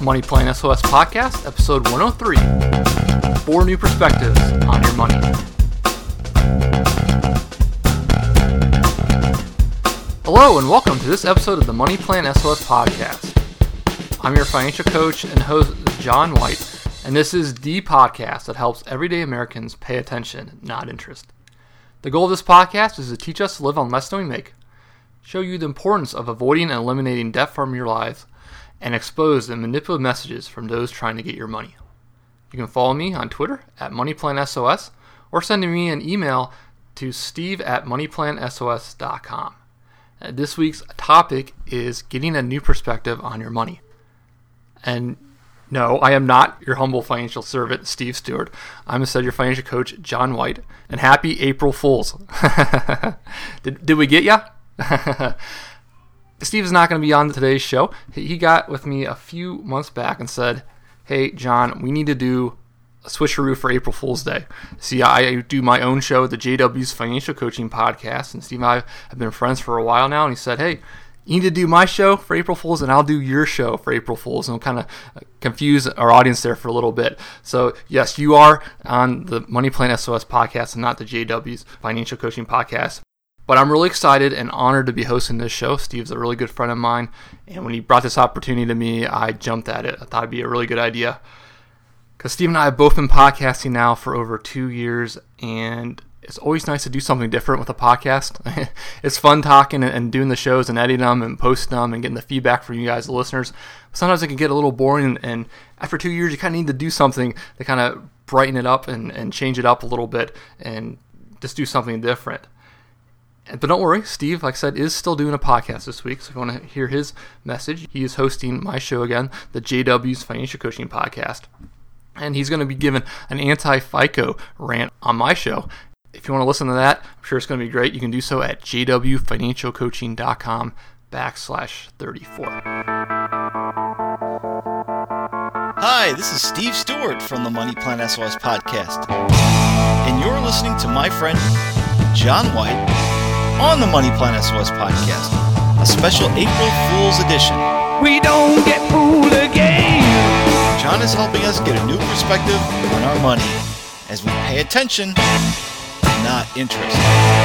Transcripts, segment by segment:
Money Plan SOS Podcast, episode 103, 4 new perspectives on your money. Hello and welcome to this episode of the Money Plan SOS Podcast. I'm your financial coach and host, John White, and this is the podcast that helps everyday Americans pay attention, not interest. The goal of this podcast is to teach us to live on less than we make, show you the importance of avoiding and eliminating debt from your lives, and expose the manipulative messages from those trying to get your money. You can follow me on Twitter at MoneyPlanSOS or send me an email to steve@moneyplansos.com. This week's topic is getting a new perspective on your money. And no, I am not your humble financial servant, Steve Stewart. I'm instead your financial coach, John White. And happy April Fools. Did we get ya? Steve is not going to be on today's show. He got with me a few months back and said, hey, John, we need to do a switcheroo for April Fool's Day. See, I do my own show, the JW's Financial Coaching Podcast, and Steve and I have been friends for a while now, and he said, hey, you need to do my show for April Fool's, and I'll do your show for April Fool's, and we'll kind of confuse our audience there for a little bit. So, yes, you are on the Money Plan SOS Podcast and not the JW's Financial Coaching Podcast. But I'm really excited and honored to be hosting this show. Steve's a really good friend of mine, and when he brought this opportunity to me, I jumped at it. I thought it'd be a really good idea. Because Steve and I have both been podcasting now for over 2 years, and it's always nice to do something different with a podcast. It's fun talking and doing the shows and editing them and posting them and getting the feedback from you guys, the listeners. Sometimes it can get a little boring, and after 2 years, you kind of need to do something to kind of brighten it up and change it up a little bit and just do something different. But don't worry, Steve, like I said, is still doing a podcast this week. So if you want to hear his message, he is hosting my show again, the JW's Financial Coaching Podcast. And he's going to be giving an anti-FICO rant on my show. If you want to listen to that, I'm sure it's going to be great. You can do so at jwfinancialcoaching.com/34. Hi, this is Steve Stewart from the Money Plan SOS Podcast. And you're listening to my friend John White on the Money Plan SOS Podcast, a special April Fool's edition. We don't get fooled again. John is helping us get a new perspective on our money as we pay attention, not interest.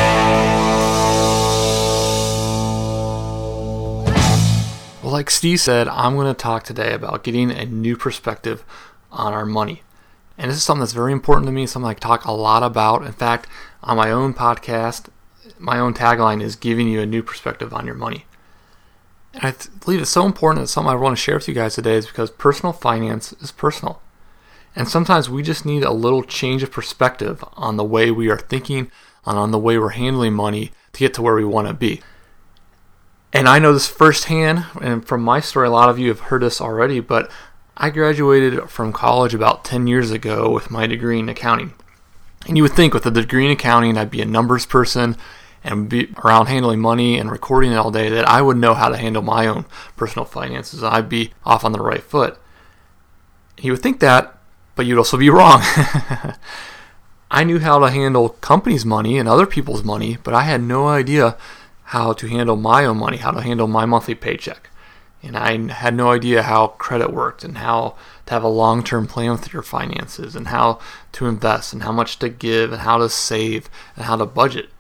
Well, like Steve said, I'm going to talk today about getting a new perspective on our money. And this is something that's very important to me, something I talk a lot about. In fact, on my own podcast, my own tagline is giving you a new perspective on your money. And I believe it's so important, it's something I want to share with you guys today, is because personal finance is personal. And sometimes we just need a little change of perspective on the way we are thinking, on the way we're handling money to get to where we want to be. And I know this firsthand, and from my story, a lot of you have heard this already, but I graduated from college about 10 years ago with my degree in accounting. And you would think with a degree in accounting, I'd be a numbers person and be around handling money and recording it all day, that I would know how to handle my own personal finances. I'd be off on the right foot. You would think that, but you'd also be wrong. I knew how to handle companies' money and other people's money, but I had no idea how to handle my own money, how to handle my monthly paycheck. And I had no idea how credit worked and how to have a long-term plan with your finances and how to invest and how much to give and how to save and how to budget.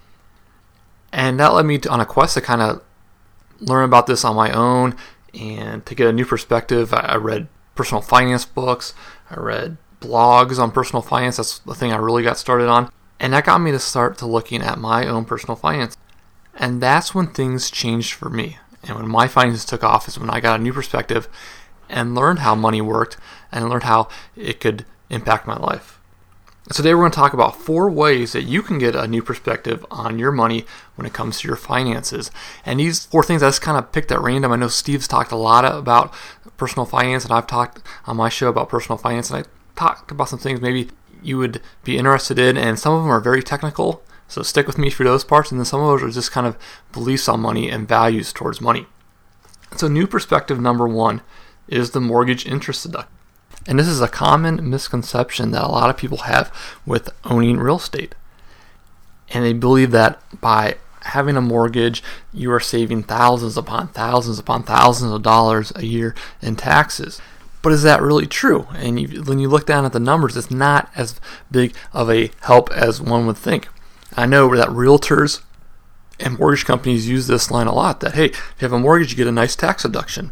And that led me on a quest to kind of learn about this on my own and to get a new perspective. I read personal finance books. I read blogs on personal finance. That's the thing I really got started on. And that got me to start to looking at my own personal finance. And that's when things changed for me. And when my finances took off is when I got a new perspective and learned how money worked and learned how it could impact my life. Today we're going to talk about 4 ways that you can get a new perspective on your money when it comes to your finances. And these 4 things I just kind of picked at random. I know Steve's talked a lot about personal finance, and I've talked on my show about personal finance, and I talked about some things maybe you would be interested in, and some of them are very technical, so stick with me for those parts, and then some of those are just kind of beliefs on money and values towards money. So new perspective number 1 is the mortgage interest deduction. And this is a common misconception that a lot of people have with owning real estate. And they believe that by having a mortgage, you are saving thousands upon thousands upon thousands of dollars a year in taxes. But is that really true? And when you look down at the numbers, it's not as big of a help as one would think. I know that realtors and mortgage companies use this line a lot, that, hey, if you have a mortgage, you get a nice tax deduction.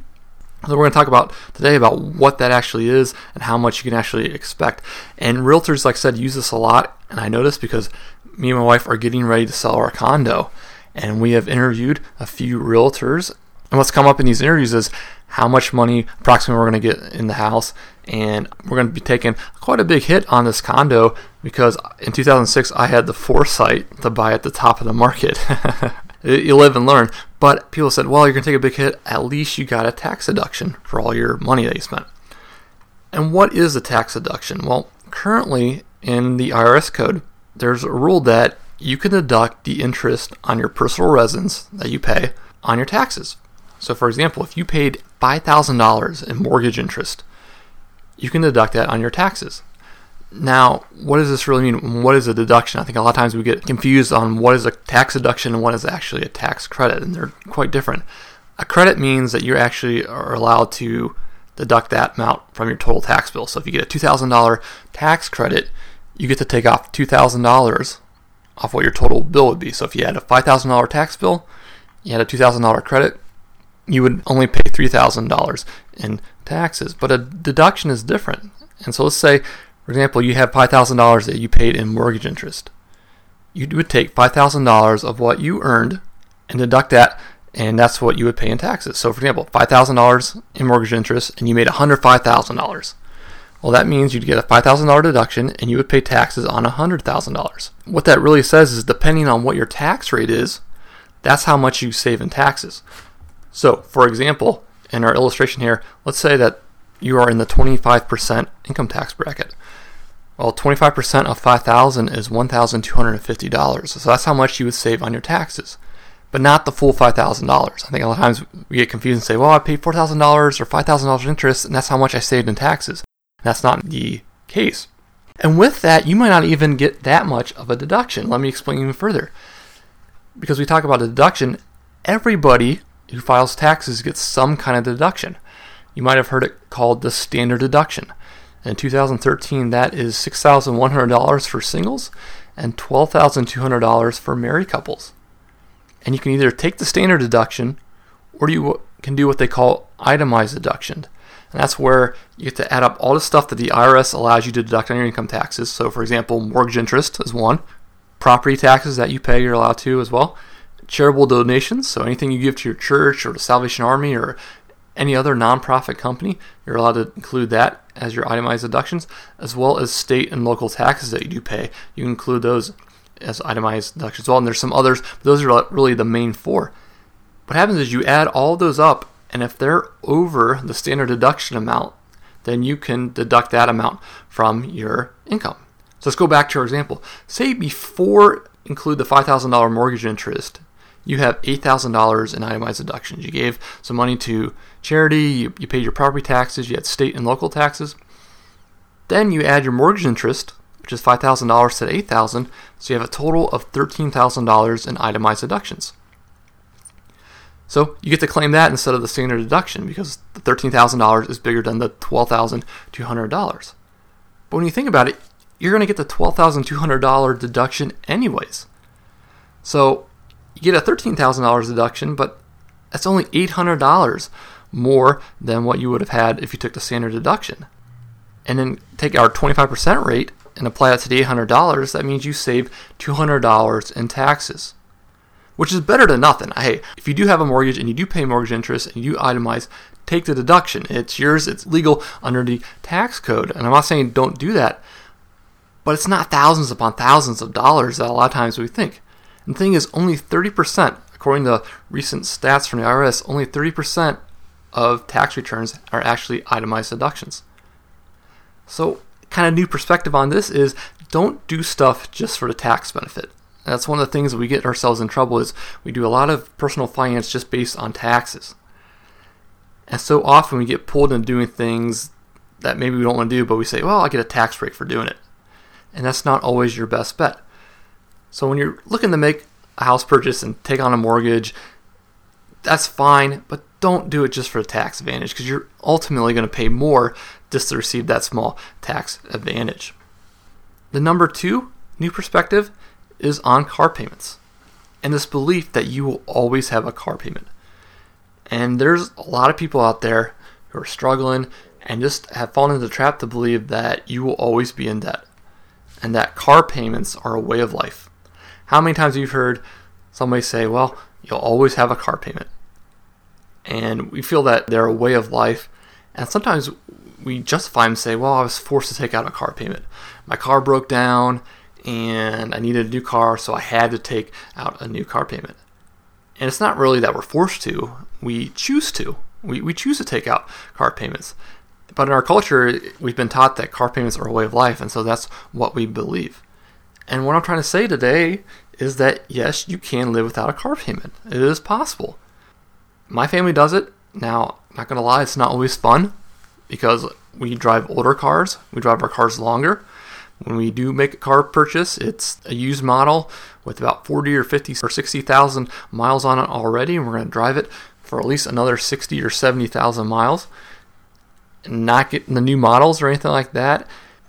So we're going to talk about today about what that actually is and how much you can actually expect. And realtors, like I said, use this a lot. And I know this because me and my wife are getting ready to sell our condo. And we have interviewed a few realtors. And what's come up in these interviews is how much money approximately we're going to get in the house. And we're going to be taking quite a big hit on this condo because in 2006 I had the foresight to buy at the top of the market. You live and learn. But people said, well, you're going to take a big hit. At least you got a tax deduction for all your money that you spent. And what is a tax deduction? Well, currently in the IRS code, there's a rule that you can deduct the interest on your personal residence that you pay on your taxes. So for example, if you paid $5,000 in mortgage interest, you can deduct that on your taxes. Now, what does this really mean? What is a deduction? I think a lot of times we get confused on what is a tax deduction and what is actually a tax credit, and they're quite different. A credit means that you actually are allowed to deduct that amount from your total tax bill. So if you get a $2,000 tax credit, you get to take off $2,000 off what your total bill would be. So if you had a $5,000 tax bill, you had a $2,000 credit, you would only pay $3,000 in taxes. But a deduction is different. And so let's say, for example, you have $5,000 that you paid in mortgage interest. You would take $5,000 of what you earned and deduct that, and that's what you would pay in taxes. So for example, $5,000 in mortgage interest, and you made $105,000. Well, that means you'd get a $5,000 deduction, and you would pay taxes on $100,000. What that really says is, depending on what your tax rate is, that's how much you save in taxes. So, for example, in our illustration here, let's say that you are in the 25% income tax bracket. Well, 25% of $5,000 is $1,250. So that's how much you would save on your taxes, but not the full $5,000. I think a lot of times we get confused and say, well, I paid $4,000 or $5,000 in interest, and that's how much I saved in taxes. And that's not the case. And with that, you might not even get that much of a deduction. Let me explain even further. Because we talk about a deduction, everybody who files taxes gets some kind of deduction. You might have heard it called the standard deduction. In 2013, that is $6,100 for singles and $12,200 for married couples. And you can either take the standard deduction or you can do what they call itemized deduction. And that's where you get to add up all the stuff that the IRS allows you to deduct on your income taxes. So for example, mortgage interest is one. Property taxes that you pay, you're allowed to as well. Charitable donations, so anything you give to your church or the Salvation Army or any other nonprofit company, you're allowed to include that as your itemized deductions, as well as state and local taxes that you do pay. You can include those as itemized deductions as well, and there's some others, but those are really the main four. What happens is you add all those up, and if they're over the standard deduction amount, then you can deduct that amount from your income. So let's go back to our example. Say before include the $5,000 mortgage interest, you have $8,000 in itemized deductions. You gave some money to charity, you paid your property taxes, you had state and local taxes. Then you add your mortgage interest, which is $5,000 to the $8,000, so you have a total of $13,000 in itemized deductions. So you get to claim that instead of the standard deduction because the $13,000 is bigger than the $12,200. But when you think about it, you're going to get the $12,200 deduction anyways. So you get a $13,000 deduction, but that's only $800 more than what you would have had if you took the standard deduction. And then take our 25% rate and apply that to the $800, that means you save $200 in taxes, which is better than nothing. Hey, if you do have a mortgage and you do pay mortgage interest and you do itemize, take the deduction. It's yours, it's legal under the tax code. And I'm not saying don't do that, but it's not thousands upon thousands of dollars that a lot of times we think. And the thing is, only 30%, according to recent stats from the IRS, only 30% of tax returns are actually itemized deductions. So, kind of new perspective on this is don't do stuff just for the tax benefit. And that's one of the things that we get ourselves in trouble is we do a lot of personal finance just based on taxes. And so often we get pulled into doing things that maybe we don't want to do, but we say, well, I'll get a tax break for doing it. And that's not always your best bet. So when you're looking to make a house purchase and take on a mortgage, that's fine, but don't do it just for the tax advantage, because you're ultimately going to pay more just to receive that small tax advantage. The number 2 new perspective is on car payments, and this belief that you will always have a car payment. And there's a lot of people out there who are struggling and just have fallen into the trap to believe that you will always be in debt, and that car payments are a way of life. How many times have you heard somebody say, well, you'll always have a car payment? And we feel that they're a way of life, and sometimes we justify them and say, well, I was forced to take out a car payment. My car broke down, and I needed a new car, so I had to take out a new car payment. And it's not really that we're forced to. We choose to. We choose to take out car payments. But in our culture, we've been taught that car payments are a way of life, and so that's what we believe. And what I'm trying to say today is that, yes, you can live without a car payment. It is possible. My family does it. Now, I'm not going to lie, it's not always fun, because we drive older cars. We drive our cars longer. When we do make a car purchase, it's a used model with about 40 or 50 or 60,000 miles on it already, and we're going to drive it for at least another 60 or 70,000 miles. And not getting the new models or anything like that.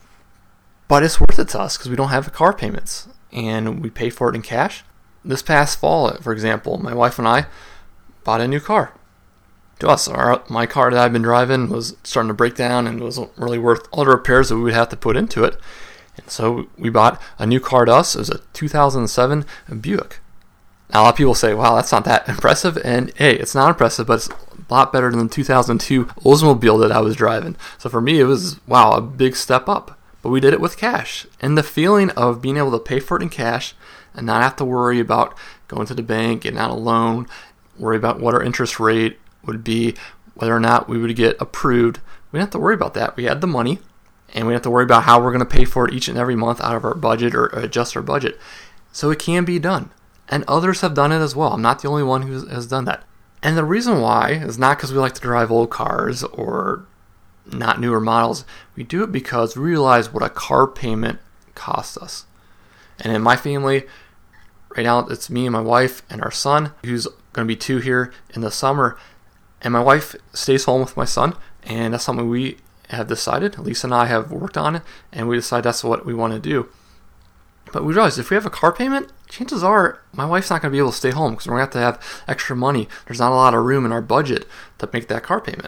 But it's worth it to us because we don't have the car payments, and we pay for it in cash. This past fall, for example, my wife and I bought a new car. To us, my car that I've been driving was starting to break down and wasn't really worth all the repairs that we would have to put into it. And so we bought a new car to us. It was a 2007 Buick. Now, a lot of people say, wow, that's not that impressive. And hey, it's not impressive, but it's a lot better than the 2002 Oldsmobile that I was driving. So for me, it was, wow, a big step up. But we did it with cash. And the feeling of being able to pay for it in cash and not have to worry about going to the bank, getting out a loan, worry about what our interest rate would be, whether or not we would get approved. We didn't have to worry about that. We had the money, and we didn't have to worry about how we're going to pay for it each and every month out of our budget or adjust our budget. So it can be done. And others have done it as well. I'm not the only one who has done that. And the reason why is not because we like to drive old cars or not newer models. We do it because we realize what a car payment costs us. And in my family, right now it's me and my wife and our son, who's going to be 2 here in the summer. And my wife stays home with my son, and that's something we have decided. Lisa and I have worked on it, and we decided that's what we want to do. But we realize if we have a car payment, chances are my wife's not going to be able to stay home because we're going to have extra money. There's not a lot of room in our budget to make that car payment.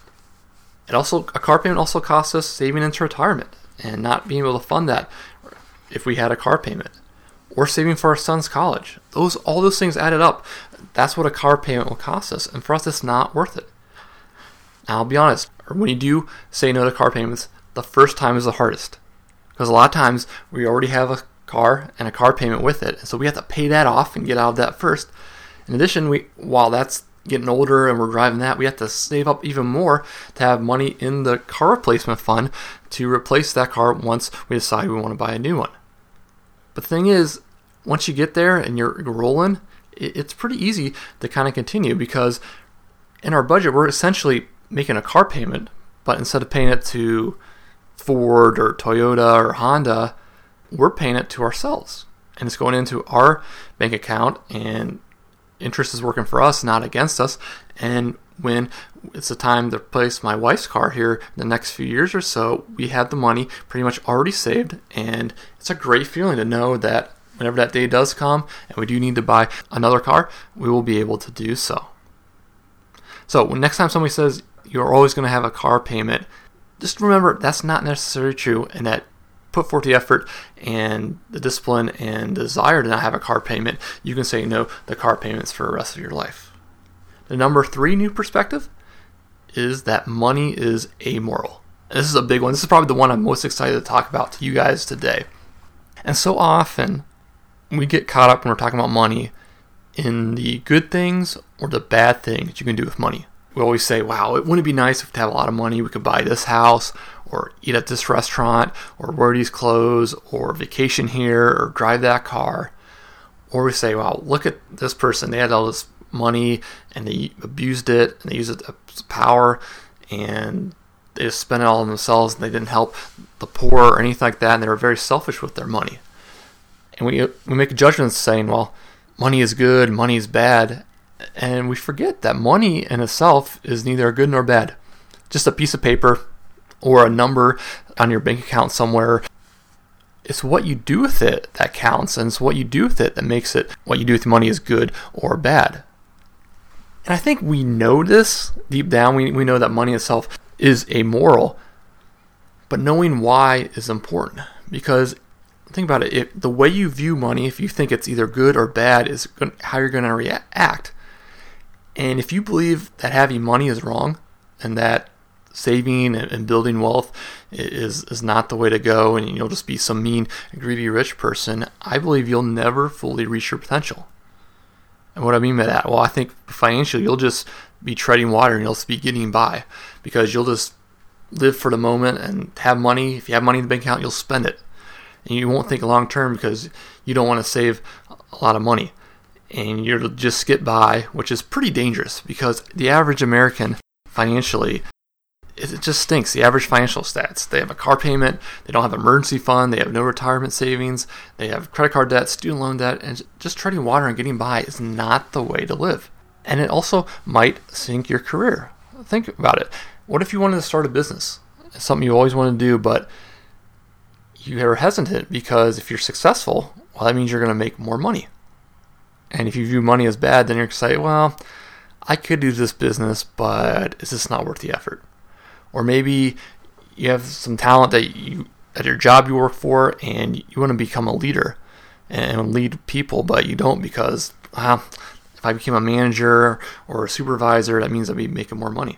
A car payment also costs us saving into retirement and not being able to fund that if we had a car payment, or saving for our son's college. All those things added up. That's what a car payment will cost us, and for us, it's not worth it. Now, I'll be honest, when you do say no to car payments, the first time is the hardest, because a lot of times we already have a car and a car payment with it, and so we have to pay that off and get out of that first. In addition, while that's getting older and we're driving that, we have to save up even more to have money in the car replacement fund to replace that car once we decide we want to buy a new one. But the thing is, once you get there and you're rolling, it's pretty easy to kind of continue, because in our budget, we're essentially making a car payment, but instead of paying it to Ford or Toyota or Honda, we're paying it to ourselves. And it's going into our bank account, and interest is working for us, not against us. And when it's the time to replace my wife's car here in the next few years or so, we have the money pretty much already saved. And it's a great feeling to know that whenever that day does come and we do need to buy another car, we will be able to do so. So when next time somebody says you're always going to have a car payment, just remember that's not necessarily true, and that put forth the effort and the discipline and desire to not have a car payment, you can say no to car payments for the rest of your life. The number 3 new perspective is that money is amoral. And this is a big one. This is probably the one I'm most excited to talk about to you guys today. And so often we get caught up when we're talking about money in the good things or the bad things you can do with money. We always say, wow, it wouldn't be nice if we had a lot of money, we could buy this house, or eat at this restaurant, or wear these clothes, or vacation here, or drive that car. Or we say, wow, look at this person. They had all this money, and they abused it, and they used it as power, and they just spent it all on themselves, and they didn't help the poor or anything like that, and they were very selfish with their money. And we make a judgment saying, well, money is good, money is bad. And we forget that money in itself is neither good nor bad. Just a piece of paper or a number on your bank account somewhere. It's what you do with it that counts, and it's what you do with it that makes it what you do with money is good or bad. And I think we know this deep down. We know that money itself is amoral, but knowing why is important, because think about it. If the way you view money, if you think it's either good or bad, is how you're going to react. And if you believe that having money is wrong and that saving and building wealth is not the way to go and you'll just be some mean, greedy, rich person, I believe you'll never fully reach your potential. And what I mean by that? Well, I think financially you'll just be treading water and you'll just be getting by because you'll just live for the moment and have money. If you have money in the bank account, you'll spend it. And you won't think long term because you don't want to save a lot of money. And you'll just get by, which is pretty dangerous because the average American financially, it just stinks. The average financial stats. They have a car payment, they don't have an emergency fund, they have no retirement savings, they have credit card debt, student loan debt, and just treading water and getting by is not the way to live. And it also might sink your career. Think about it. What if you wanted to start a business? It's something you always want to do, but you're hesitant because if you're successful, well, that means you're going to make more money. And if you view money as bad, then you're going to say, well, I could do this business, but it's just not worth the effort. Or maybe you have some talent that at your job you work for, and you want to become a leader and lead people, but you don't because if I became a manager or a supervisor, that means I'd be making more money.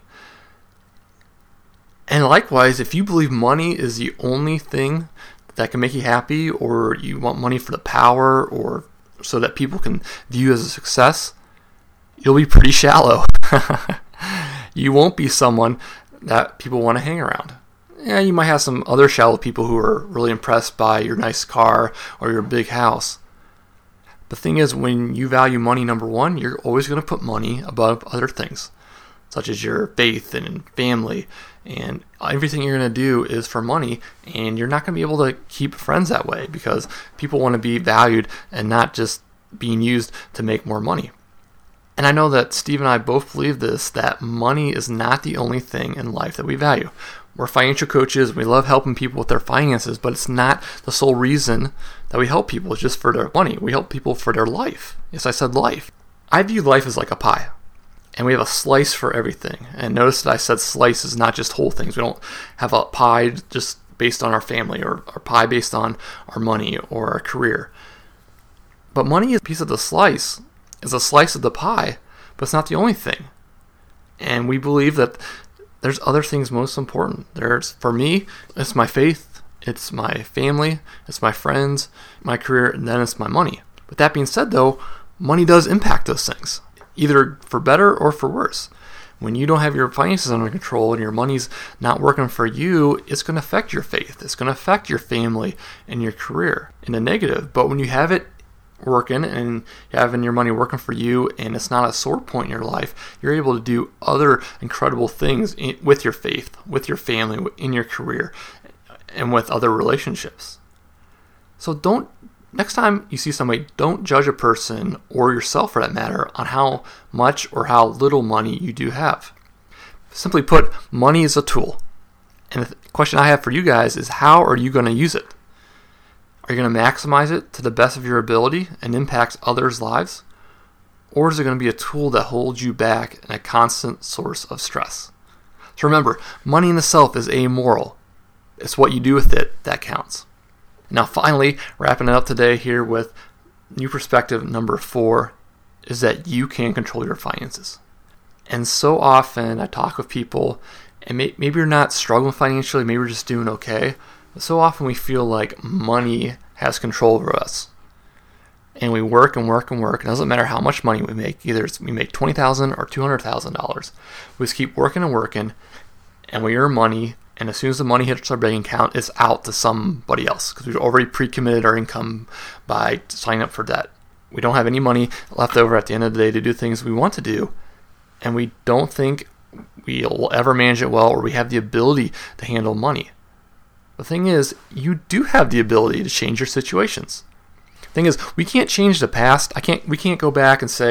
And likewise, if you believe money is the only thing that can make you happy, or you want money for the power, or so that people can view you as a success, you'll be pretty shallow. You won't be someone that people want to hang around. Yeah, you might have some other shallow people who are really impressed by your nice car or your big house. The thing is, when you value money, number one, you're always going to put money above other things, such as your faith and family, and everything you're going to do is for money, and you're not going to be able to keep friends that way because people want to be valued and not just being used to make more money. And I know that Steve and I both believe this, that money is not the only thing in life that we value. We're financial coaches. We love helping people with their finances, but it's not the sole reason that we help people. It's just for their money. We help people for their life. Yes, I said life. I view life as like a pie, and we have a slice for everything. And notice that I said slice is not just whole things. We don't have a pie just based on our family or a pie based on our money or our career. But money is a piece of the slice. Is a slice of the pie, but it's not the only thing. And we believe that there's other things most important. For me, it's my faith, it's my family, it's my friends, my career, and then it's my money. With that being said, though, money does impact those things, either for better or for worse. When you don't have your finances under control and your money's not working for you, it's going to affect your faith. It's going to affect your family and your career in a negative. But when you have it working and having your money working for you and it's not a sore point in your life, you're able to do other incredible things with your faith, with your family, in your career, and with other relationships. So next time you see somebody, don't judge a person or yourself for that matter on how much or how little money you do have. Simply put, money is a tool. And the question I have for you guys is, how are you going to use it? Are you going to maximize it to the best of your ability and impact others' lives? Or is it going to be a tool that holds you back and a constant source of stress? So remember, money in itself is amoral. It's what you do with it that counts. Now finally, wrapping it up today here with new perspective number 4 is that you can control your finances. And so often I talk with people, and maybe you're not struggling financially, maybe you're just doing okay. So often we feel like money has control over us. And we work and work and work. It doesn't matter how much money we make. Either we make $20,000 or $200,000. We just keep working and working, and we earn money. And as soon as the money hits our bank account, it's out to somebody else because we've already pre-committed our income by signing up for debt. We don't have any money left over at the end of the day to do things we want to do, and we don't think we'll ever manage it well or we have the ability to handle money. The thing is, you do have the ability to change your situations. The thing is, we can't change the past. We can't go back and say,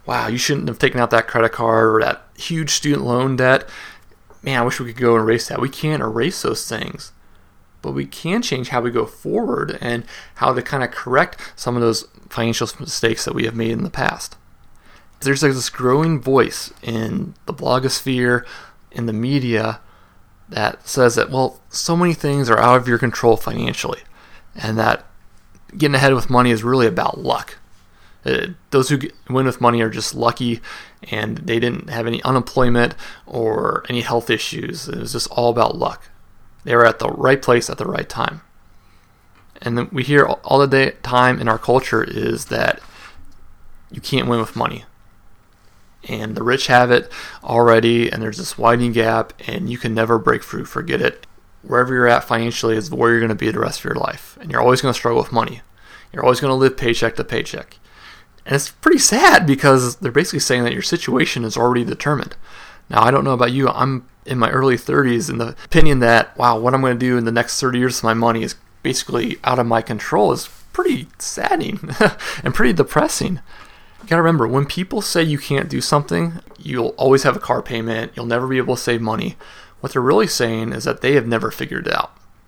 wow, you shouldn't have taken out that credit card or that huge student loan debt. Man, I wish we could go and erase that. We can't erase those things. But we can change how we go forward and how to kind of correct some of those financial mistakes that we have made in the past. There's like this growing voice in the blogosphere, in the media, that says that, well, so many things are out of your control financially, and that getting ahead with money is really about luck. Those who win with money are just lucky, and they didn't have any unemployment or any health issues. It was just all about luck. They were at the right place at the right time. And then we hear all the time in our culture is that you can't win with money. And the rich have it already, and there's this widening gap, and you can never break through. Forget it. Wherever you're at financially is where you're going to be the rest of your life. And you're always going to struggle with money. You're always going to live paycheck to paycheck. And it's pretty sad because they're basically saying that your situation is already determined. Now, I don't know about you. I'm in my early 30s in the opinion that, wow, what I'm going to do in the next 30 years with my money is basically out of my control is pretty saddening and pretty depressing. You got to remember, when people say you can't do something, you'll always have a car payment, you'll never be able to save money. What they're really saying is that they have never figured it out.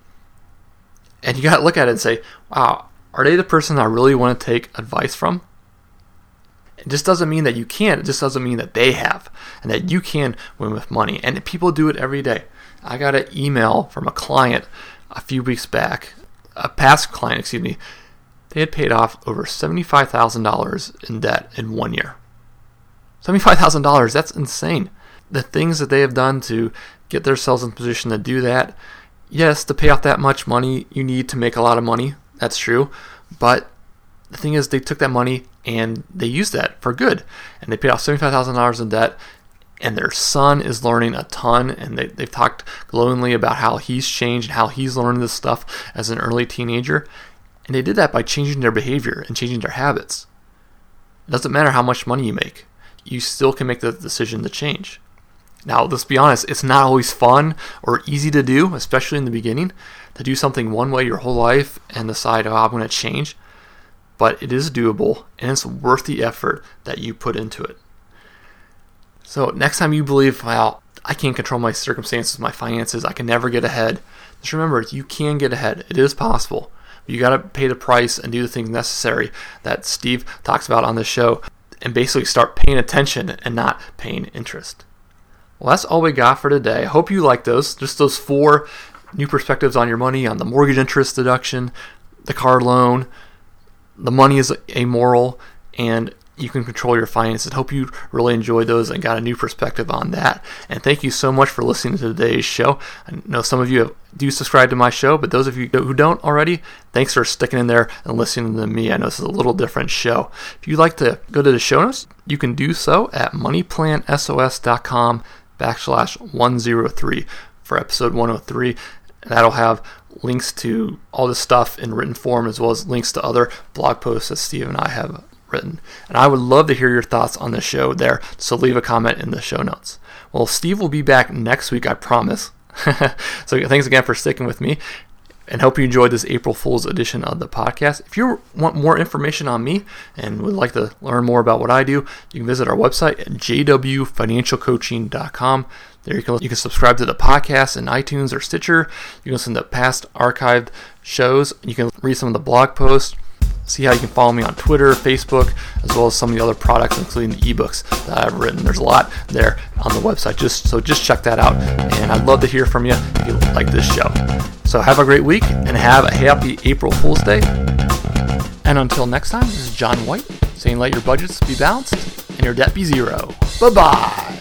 And you got to look at it and say, wow, are they the person I really want to take advice from? It just doesn't mean that you can't. It just doesn't mean that they have and that you can win with money. And people do it every day. I got an email from a client a few weeks back, a past client, They had paid off over $75,000 in debt in 1 year. $75,000, that's insane. The things that they have done to get themselves in position to do that, yes, to pay off that much money, you need to make a lot of money. That's true. But the thing is, they took that money and they used that for good. And they paid off $75,000 in debt. And their son is learning a ton. And they've talked glowingly about how he's changed and how he's learned this stuff as an early teenager. And they did that by changing their behavior and changing their habits. It doesn't matter how much money you make. You still can make the decision to change. Now, let's be honest, it's not always fun or easy to do, especially in the beginning, to do something one way your whole life and decide, I'm going to change. But it is doable, and it's worth the effort that you put into it. So next time you believe, well, I can't control my circumstances, my finances, I can never get ahead, just remember, you can get ahead. It is possible. You got to pay the price and do the things necessary that Steve talks about on the show and basically start paying attention and not paying interest. Well, that's all we got for today. I hope you like those. Just those 4 new perspectives on your money, on the mortgage interest deduction, the car loan, the money is amoral, and you can control your finances. Hope you really enjoyed those and got a new perspective on that. And thank you so much for listening to today's show. I know some of you do subscribe to my show, but those of you who don't already, thanks for sticking in there and listening to me. I know this is a little different show. If you'd like to go to the show notes, you can do so at moneyplansos.com/103 for episode 103. And that'll have links to all this stuff in written form, as well as links to other blog posts that Steve and I have written. And I would love to hear your thoughts on the show there, so leave a comment in the show notes. Well, Steve will be back next week, I promise. So thanks again for sticking with me, and hope you enjoyed this April Fool's edition of the podcast. If you want more information on me and would like to learn more about what I do, you can visit our website at jwfinancialcoaching.com. There you can subscribe to the podcast in iTunes or Stitcher. You can listen to past archived shows. You can read some of the blog posts. See how you can follow me on Twitter, Facebook, as well as some of the other products, including the ebooks that I've written. There's a lot there on the website. Just check that out. And I'd love to hear from you if you like this show. So have a great week and have a happy April Fool's Day. And until next time, this is John White saying let your budgets be balanced and your debt be zero. Bye-bye.